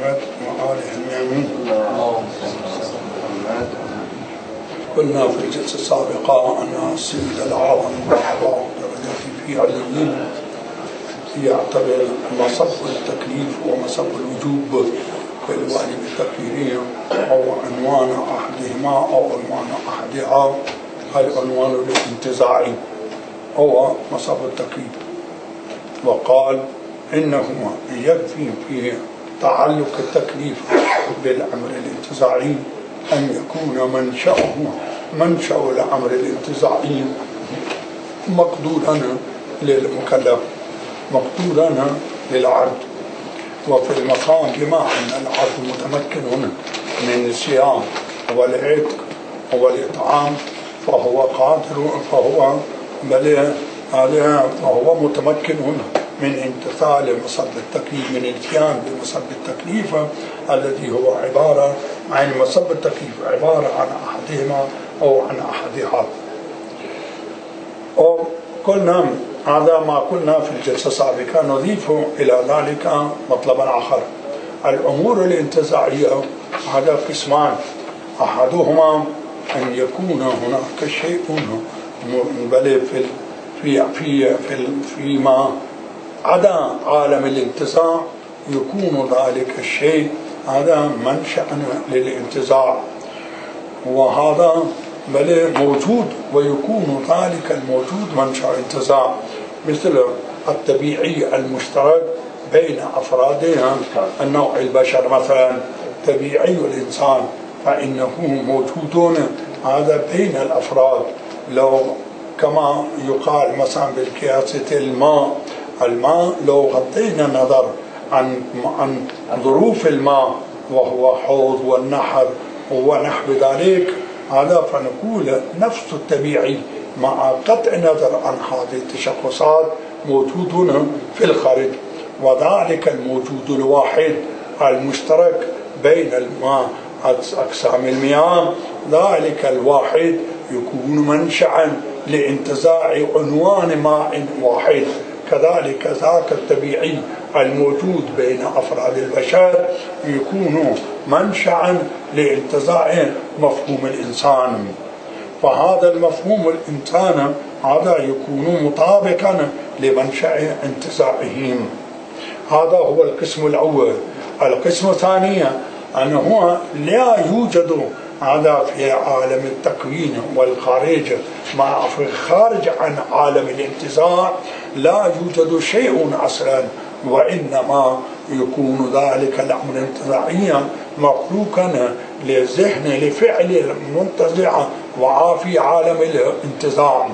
محمد وآله أجمعين. قلنا في الجلسة السابقة أن السيد العاظم رحمه الله في عليين يعتبر مصب التكليف ومصب الوجوب في الواجب التكفيري أو عنوان أحدهما أو عنوان أحدها العنوان الانتزاعي هو مصب التكليف، وقال إنه يكفي في تعلق التكليف بالأمر الانتزاعي أن يكون منشأ الأمر الانتزاعي مقدورا للمكلف مقدورا للعبد، وفي المقام بما أن العبد متمكن من الصيام والعتق والإطعام فهو قادر فهو متمكن من امتثال مصب التكليف، من الاتيان بمصب التكليف الذي هو عبارة عن مصب التكليف عبارة عن أحدهما أو عن أحدها. وقلنا هذا ما قلنا في الجلسة السابقة، نضيف إلى ذلك مطلبا آخر. الأمور الانتزاعية هذا قسمان، أحدهما أن يكون هناك شيء فيما عدا عالم الانتزاع يكون ذلك الشيء هذا منشأ للانتزاع، وهذا موجود ويكون ذلك الموجود منشأ انتزاع، مثل الطبيعي المشترك بين أفرادها النوع البشر، مثلا طبيعي الإنسان فإنه موجود هذا بين الأفراد، لو كما يقال مثلا بالقياسة الماء لو غضينا نظر عن ظروف الماء وهو حوض والنحر ونحو ذلك هذا فنقول نفس الطبيعي مع قطع نظر عن هذه التشخصات موجود في الخارج، وذلك الموجود الواحد المشترك بين الماء أقسام المياه ذلك الواحد يكون منشأ لانتزاع عنوان ماء واحد، كذلك ذاك الطبيعي الموجود بين أفراد البشر يكون منشأ لانتزاع مفهوم الإنسان، فهذا المفهوم الإنسان هذا يكون مطابقا لمنشأ انتزاعهم. هذا هو القسم الأول. القسم الثاني أنه لا يوجد هذا في عالم التكوين والخارج مع خارج عن عالم الانتزاع لا يوجد شيء أصلا، وإنما يكون ذلك الأمر الانتزاعي مخلوقا للذهن لفعل المنتزع وعافي عالم الانتزاع،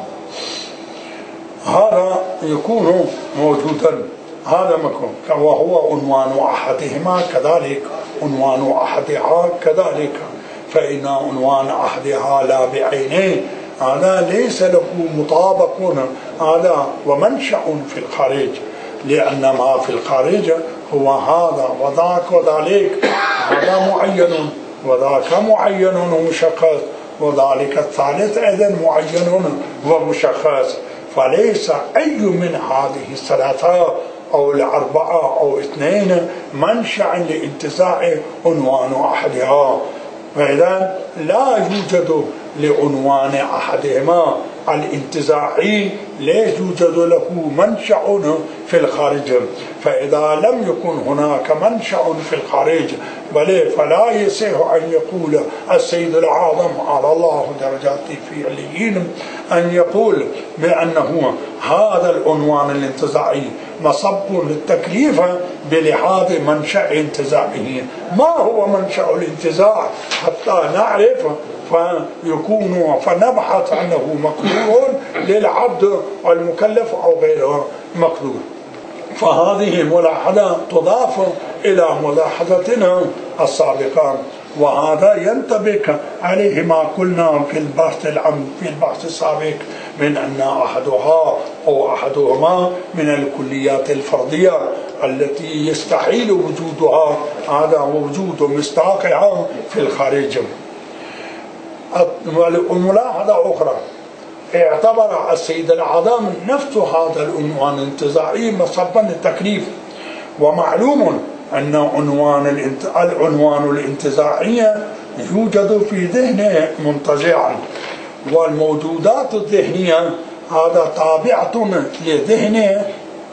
هذا يكون موجودا، هذا مكون وهو عنوان أحدهما كذلك عنوان أحدها كذلك، فإن عنوان أحدها لا بعينه هذا ليس له مطابق هذا ومنشأ في الخارج، لأن ما في الخارج هو هذا وذاك وذلك، هذا معين وذاك معين ومشخص، وذلك الثالث أيضا معين ومشخص، فليس أي من هذه الثلاثة أو الأربعة أو اثنين منشأ لانتزاع عنوان أحدها، فإذا لا يوجد لعنوان أحدهما الانتزاعي لا يوجد له منشأ في الخارج، فإذا لم يكن هناك منشأ في الخارج فلا يصح أن يقول السيد العاظم على الله درجاته في عليين أن يقول بأنه هذا العنوان الانتزاعي مصب للتكليف بلحاظ منشأ انتزاعه. ما هو منشأ الانتزاع حتى نعرف فنبحث عنه مقدور للعبد المكلف أو غيره مقدور. فهذه ملاحظة تضاف إلى ملاحظتنا السابقة، وهذا ينطبق عليه ما قلنا في البحث السابق من أن أحدها أو أحدهما من الكليات الفردية التي يستحيل وجودها هذا وجود مصداقها في الخارج. وملاحظة أخرى اعتبر السيد العاظم نفس هذا العنوان الانتزاعي مصبا للتكليف، ومعلوم أن العنوان الانتزاعي يوجد في ذهنه منتزعا، والموجودات الذهنية هذا تابعة للذهن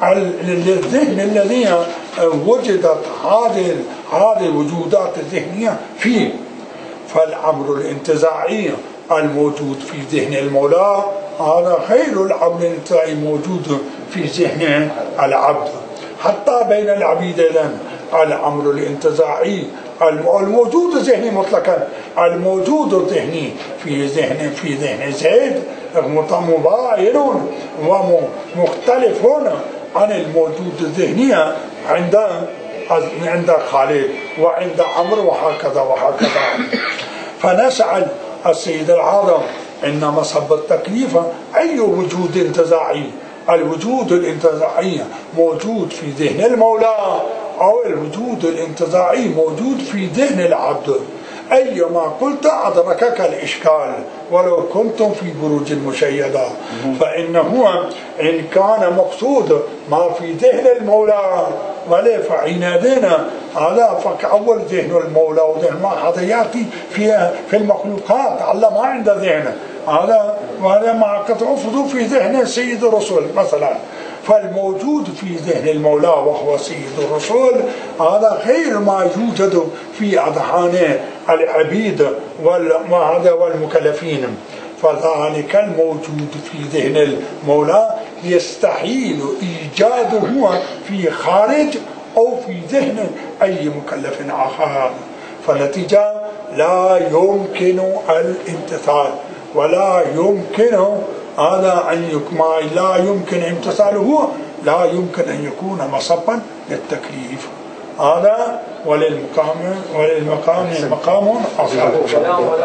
الذي وجدت هذه الوجودات الذهنية فيه. فالأمر الانتزاعي الموجود في ذهن المولى هذا غير الأمر الانتزاعي موجود في ذهن العبد. حتى بين العبيد الأمر الانتزاعي الموجود الذهني مطلقا، الموجود الذهني في ذهن زيد مباين ومختلف عن الموجود الذهني عند خالد وعند عمرو وهكذا وهكذا. فنسأل السيد العظم إنما صب التكليف أي وجود انتزاعي، الوجود الانتزاعي موجود في ذهن المولى أو الوجود الانتزاعي موجود في ذهن العبد. أيما قلت أدركك الإشكال ولو كنتم في بروج مشيدة، فإنه إن كان مقصود ما في ذهن المولى فعنادين هذا فكأول ذهن المولى وذهن ما هذا يأتي في المخلوقات الله ما عنده ذهن، وهذا ما قد أفضوا في ذهن سيد الرسول مثلا. فالموجود في ذهن المولى وهو سيد الرسول هذا غير ما يوجد في أذهان العبيد والمكلفين. فذلك الموجود في ذهن المولى يستحيل إيجاده في خارج أو في ذهن أي مكلف آخر. فالنتيجة لا يمكن الامتثال ولا يمكن لا يمكن امتثاله، لا يمكن أن يكون مصبا للتكليف. هذا وللمقام مقام آخر.